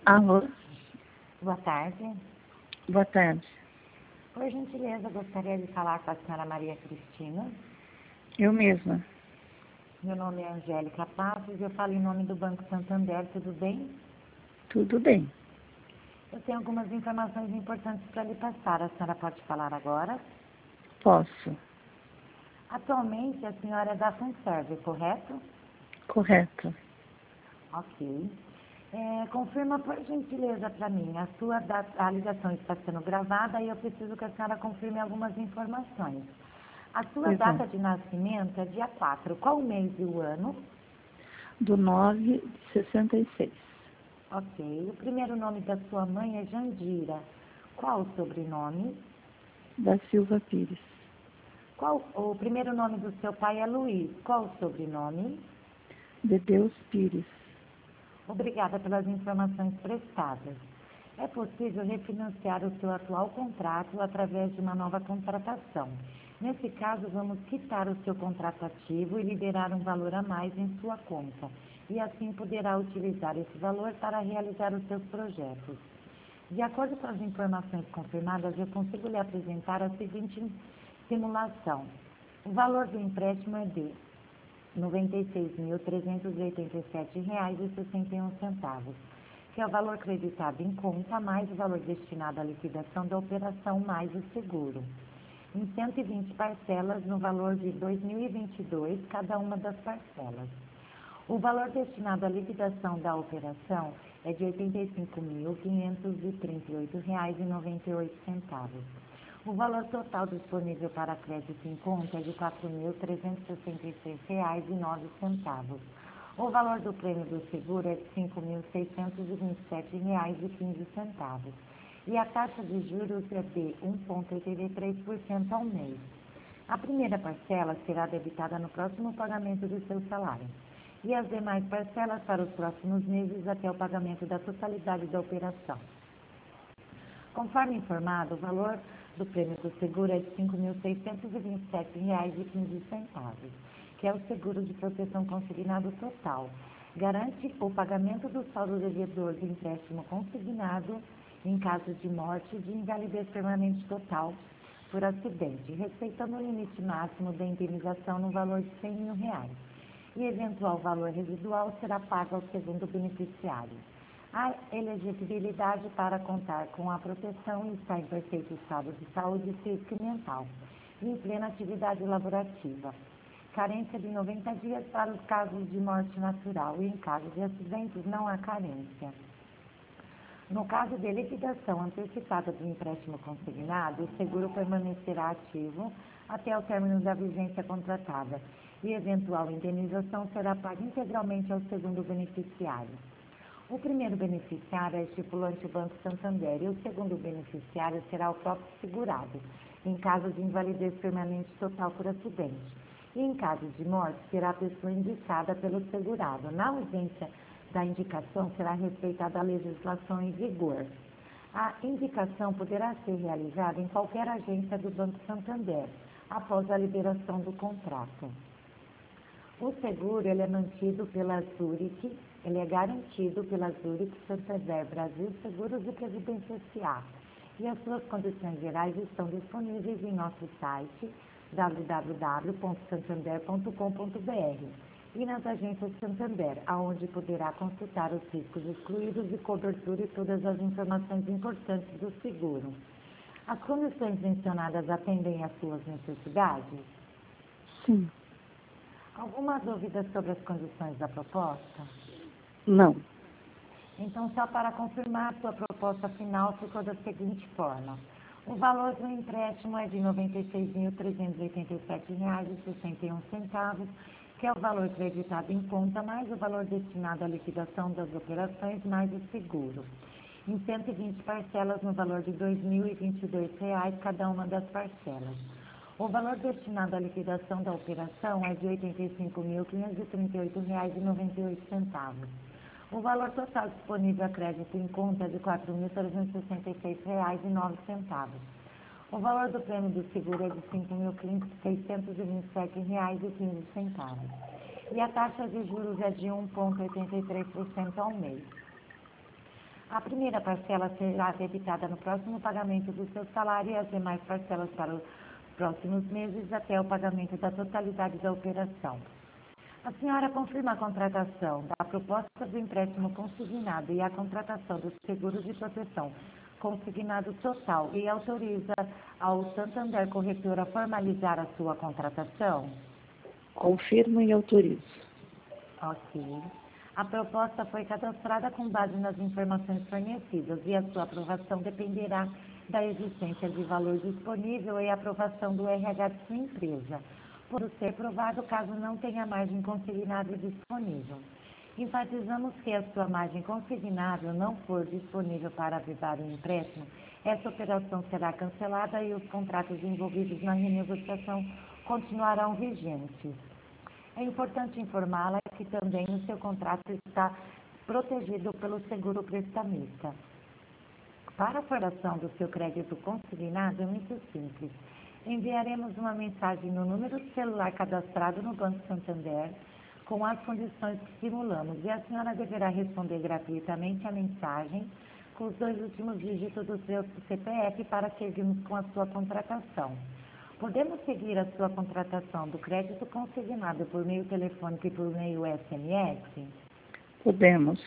Alô, Boa tarde. boa tarde. Por gentileza, gostaria de falar com a senhora Maria Cristina. Eu mesma. Meu nome é Angélica Passos e eu falo em nome do Banco Santander, tudo bem? Tudo bem. Eu tenho algumas informações importantes para lhe passar. A senhora pode falar agora? Posso. Atualmente, a senhora é da FUNSERV, correto? Correto. Ok. Confirma, por gentileza, para mim, a ligação está sendo gravada e eu preciso que a senhora confirme algumas informações. A sua Pois data não. de nascimento é dia 4. Qual o mês e o ano? Do 9 de 66. Ok. O primeiro nome da sua mãe é Jandira. Qual o sobrenome? Da Silva Pires. O primeiro nome do seu pai é Luiz. Qual o sobrenome? De Deus Pires. Obrigada pelas informações prestadas. É possível refinanciar o seu atual contrato através de uma nova contratação. Nesse caso, vamos quitar o seu contrato ativo e liberar um valor a mais em sua conta. E assim poderá utilizar esse valor para realizar os seus projetos. De acordo com as informações confirmadas, eu consigo lhe apresentar a seguinte simulação. O valor do empréstimo é de R$ 96.387,61, que é o valor creditado em conta, mais o valor destinado à liquidação da operação, mais o seguro. Em 120 parcelas, no valor de 2022, cada uma das parcelas. O valor destinado à liquidação da operação é de R$ 85.538,98. O valor total disponível para crédito em conta é de R$ 4.366,09. O valor do prêmio do seguro é de R$ 5.627,15. E a taxa de juros é de 1,83% ao mês. A primeira parcela será debitada no próximo pagamento do seu salário. E as demais parcelas para os próximos meses até o pagamento da totalidade da operação. Conforme informado, o valor do prêmio do seguro é de R$ 5.627,15, que é o seguro de proteção consignado total. Garante o pagamento do saldo devedor do empréstimo consignado em caso de morte e de invalidez permanente total por acidente, respeitando o limite máximo da indenização no valor de R$ 100.000. E eventual valor residual será pago ao segundo beneficiário. A elegibilidade para contar com a proteção e está em perfeito estado de saúde física e mental, e em plena atividade laborativa. Carência de 90 dias para os casos de morte natural e em caso de acidentes não há carência. No caso de liquidação antecipada do empréstimo consignado, o seguro permanecerá ativo até o término da vigência contratada e eventual indenização será paga integralmente ao segundo beneficiário. O primeiro beneficiário é estipulante o Banco Santander e o segundo beneficiário será o próprio segurado, em caso de invalidez permanente total por acidente. E em caso de morte, será a pessoa indicada pelo segurado. Na ausência da indicação, será respeitada a legislação em vigor. A indicação poderá ser realizada em qualquer agência do Banco Santander, após a liberação do contrato. O seguro ele é garantido pela Zurich Santander Brasil Seguros e Previdência S.A. E as suas condições gerais estão disponíveis em nosso site www.santander.com.br e nas agências Santander, aonde poderá consultar os riscos excluídos e cobertura e todas as informações importantes do seguro. As condições mencionadas atendem às suas necessidades? Sim. Alguma dúvida sobre as condições da proposta? Não. Então, só para confirmar, sua proposta final ficou da seguinte forma. O valor do empréstimo é de R$ 96.387,61, que é o valor creditado em conta, mais o valor destinado à liquidação das operações, mais o seguro. Em 120 parcelas no valor de R$ 2.022, cada uma das parcelas. O valor destinado à liquidação da operação é de R$ 85.538,98. O valor total disponível a crédito em conta é de R$ 4.366,09. O valor do prêmio do seguro é de R$ 5.627,15. E a taxa de juros é de 1,83% ao mês. A primeira parcela será debitada no próximo pagamento do seu salário e as demais parcelas para os próximos meses até o pagamento da totalidade da operação. A senhora confirma a contratação da proposta do empréstimo consignado e a contratação do seguro de proteção consignado total e autoriza ao Santander Corretora a formalizar a sua contratação? Confirmo e autorizo. Ok. A proposta foi cadastrada com base nas informações fornecidas e a sua aprovação dependerá da existência de valor disponível e aprovação do RH de sua empresa, por ser provado caso não tenha margem consignável disponível. Enfatizamos que a sua margem consignável não for disponível para avivar o empréstimo, essa operação será cancelada e os contratos envolvidos na renegociação continuarão vigentes. É importante informá-la que também o seu contrato está protegido pelo seguro prestamista. Para a formação do seu crédito consignado é muito simples. Enviaremos uma mensagem no número de celular cadastrado no Banco Santander com as condições que simulamos e a senhora deverá responder gratuitamente a mensagem com os 2 últimos dígitos do seu CPF para seguirmos com a sua contratação. Podemos seguir a sua contratação do crédito consignado por meio telefônico e por meio SMS? Podemos.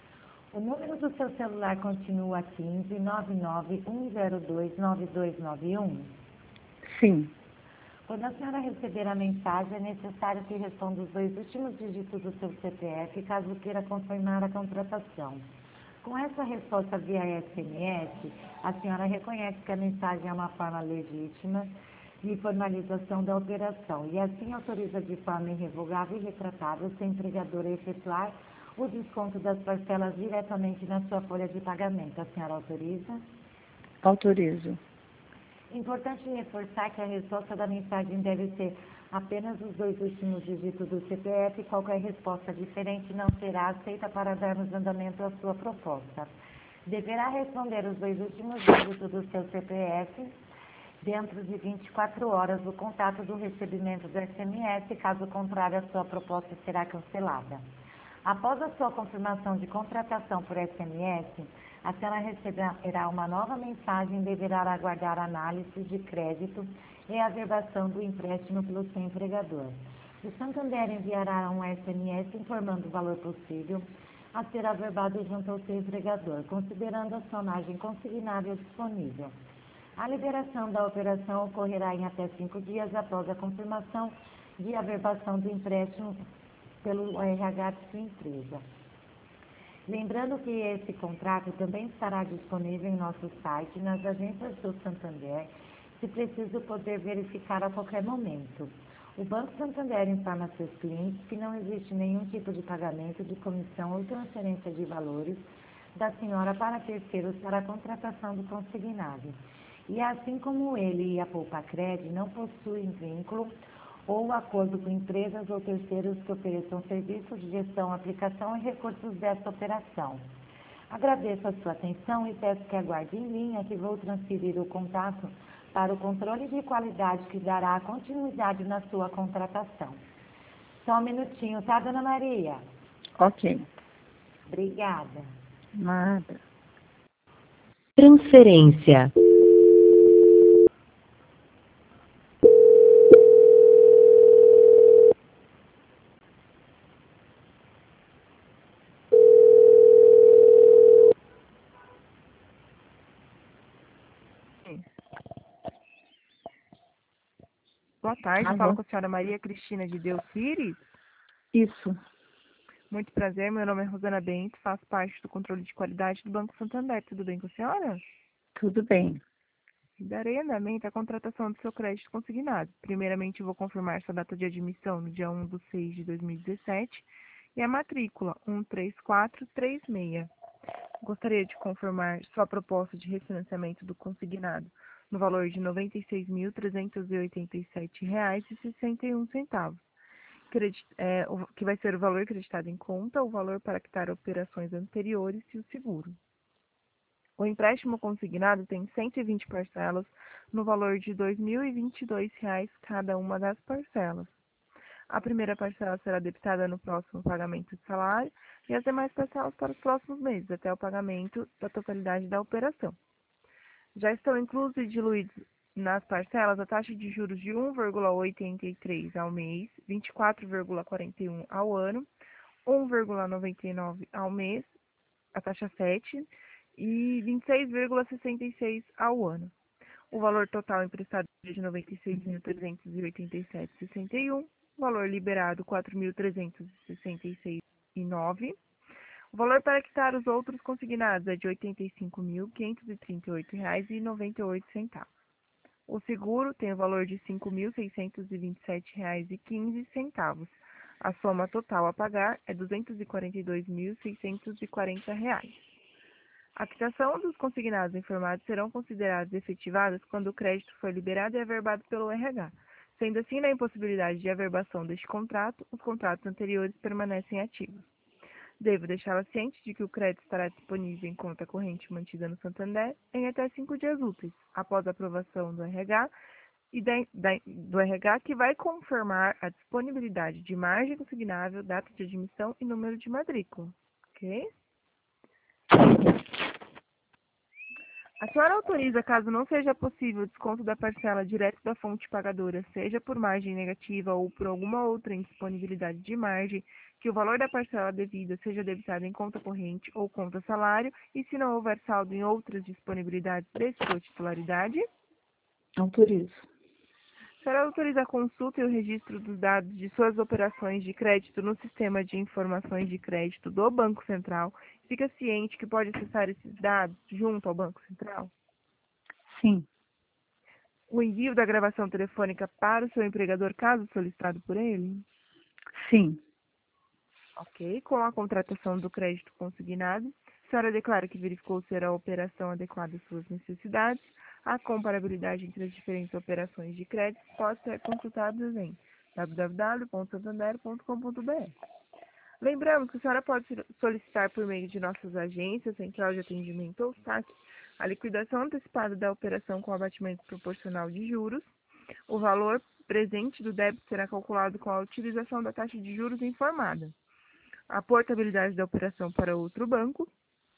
O número do seu celular continua 15 99 102 9291? Sim. Quando a senhora receber a mensagem, é necessário que responda os 2 últimos dígitos do seu CPF, caso queira confirmar a contratação. Com essa resposta via SMS, a senhora reconhece que a mensagem é uma forma legítima de formalização da operação e assim autoriza de forma irrevogável e retratável seu empregador a efetuar o desconto das parcelas diretamente na sua folha de pagamento. A senhora autoriza? Autorizo. Importante reforçar que a resposta da mensagem deve ser apenas os 2 últimos dígitos do CPF e qualquer resposta diferente não será aceita para darmos andamento à sua proposta. Deverá responder os 2 últimos dígitos do seu CPF dentro de 24 horas do contato do recebimento do SMS, caso contrário, a sua proposta será cancelada. Após a sua confirmação de contratação por SMS, a senhora receberá uma nova mensagem e deverá aguardar análise de crédito e averbação do empréstimo pelo seu empregador. O Santander enviará um SMS informando o valor possível a ser averbado junto ao seu empregador, considerando a sua margem consignável disponível. A liberação da operação ocorrerá em até 5 dias após a confirmação de averbação do empréstimo pelo RH de sua empresa. Lembrando que esse contrato também estará disponível em nosso site, nas agências do Santander, se preciso poder verificar a qualquer momento. O Banco Santander informa seus clientes que não existe nenhum tipo de pagamento de comissão ou transferência de valores da senhora para terceiros para a contratação do consignado. E assim como ele e a Poupacred não possuem vínculo ou acordo com empresas ou terceiros que ofereçam serviços de gestão, aplicação e recursos dessa operação. Agradeço a sua atenção e peço que aguarde em linha que vou transferir o contato para o controle de qualidade que dará continuidade na sua contratação. Só um minutinho, tá, Dona Maria? Ok. Obrigada. Nada. Transferência. Boa tarde, Alô? falo com a senhora Maria Cristina de Deus Pires. Isso. Muito prazer, meu nome é Rosana Bento, faço parte do controle de qualidade do Banco Santander. Tudo bem com a senhora? Tudo bem. Darei andamento à contratação do seu crédito consignado. Primeiramente, vou confirmar sua data de admissão no dia 1/6/2017 e a matrícula 13436. Gostaria de confirmar sua proposta de refinanciamento do consignado no valor de R$ 96.387,61, que vai ser o valor acreditado em conta, o valor para quitar operações anteriores e o seguro. O empréstimo consignado tem 120 parcelas no valor de R$ 2.022 cada uma das parcelas. A primeira parcela será debitada no próximo pagamento de salário, e as demais parcelas para os próximos meses, até o pagamento da totalidade da operação. Já estão inclusos e diluídos nas parcelas a taxa de juros de 1,83 ao mês, 24,41 ao ano, 1,99 ao mês, a taxa 7, e 26,66 ao ano. O valor total emprestado é de R$ 96.387,61, valor liberado R$ 4.366,9. O valor para quitar os outros consignados é de R$ 85.538,98. O seguro tem o valor de R$ 5.627,15. A soma total a pagar é R$ 242.640. A quitação dos consignados informados serão consideradas efetivadas quando o crédito for liberado e averbado pelo RH. Sendo assim, na impossibilidade de averbação deste contrato, os contratos anteriores permanecem ativos. Devo deixá-la ciente de que o crédito estará disponível em conta corrente mantida no Santander em até 5 dias úteis, após a aprovação do RH, do RH que vai confirmar a disponibilidade de margem consignável, data de admissão e número de matrícula. Ok? A senhora autoriza, caso não seja possível o desconto da parcela direto da fonte pagadora, seja por margem negativa ou por alguma outra indisponibilidade de margem, que o valor da parcela devida seja debitado em conta corrente ou conta salário, e se não houver saldo em outras disponibilidades de sua titularidade? Autorizo. A senhora autoriza a consulta e o registro dos dados de suas operações de crédito no sistema de informações de crédito do Banco Central. Fica ciente que pode acessar esses dados junto ao Banco Central? Sim. O envio da gravação telefônica para o seu empregador, caso solicitado por ele? Sim. Ok. Com a contratação do crédito consignado, a senhora declara que verificou ser a operação adequada às suas necessidades. A comparabilidade entre as diferentes operações de crédito pode ser consultada em www.santander.com.br. Lembramos que a senhora pode solicitar por meio de nossas agências, Central de Atendimento ou SAC, a liquidação antecipada da operação com abatimento proporcional de juros. O valor presente do débito será calculado com a utilização da taxa de juros informada, a portabilidade da operação para outro banco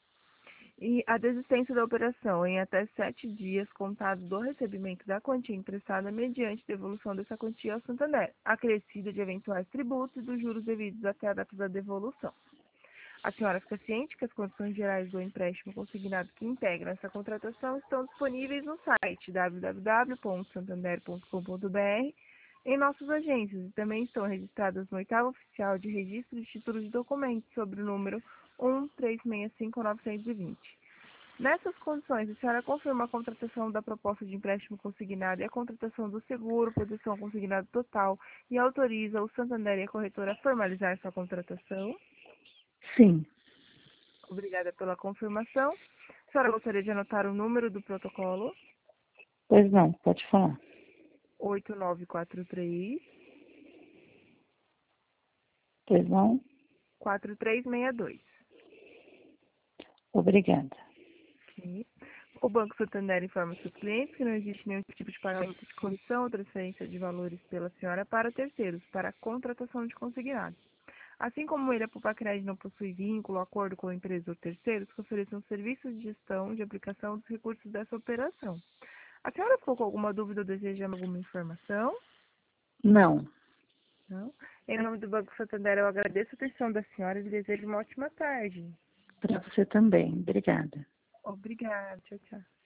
e a desistência da operação em até 7 dias contados do recebimento da quantia emprestada mediante devolução dessa quantia ao Santander, acrescida de eventuais tributos e dos juros devidos até a data da devolução. A senhora fica ciente que as condições gerais do empréstimo consignado que integram essa contratação estão disponíveis no site www.santander.com.br, em nossas agências, e também estão registradas no 8º Oficial de Registro de Títulos de Documentos, sobre o número 1365920. Nessas condições, a senhora confirma a contratação da proposta de empréstimo consignado e a contratação do seguro, posição consignado total, e autoriza o Santander e a corretora a formalizar sua contratação? Sim. Obrigada pela confirmação. A senhora gostaria de anotar o número do protocolo? Pois não, pode falar. 8943 Pois não? 4362. Obrigada. Ok. O Banco Santander informa seus clientes que não existe nenhum tipo de pagamento de comissão ou transferência de valores pela senhora para terceiros, para a contratação de consignado. Assim como ele, a Pupacred, não possui vínculo, acordo com a empresa ou terceiros que ofereçam serviços de gestão de aplicação dos recursos dessa operação. A senhora ficou com alguma dúvida ou deseja alguma informação? Não. Não? Em nome do Banco Santander, eu agradeço a atenção da senhora e lhe desejo uma ótima tarde. Para você também. Obrigada. Obrigada. Tchau, tchau.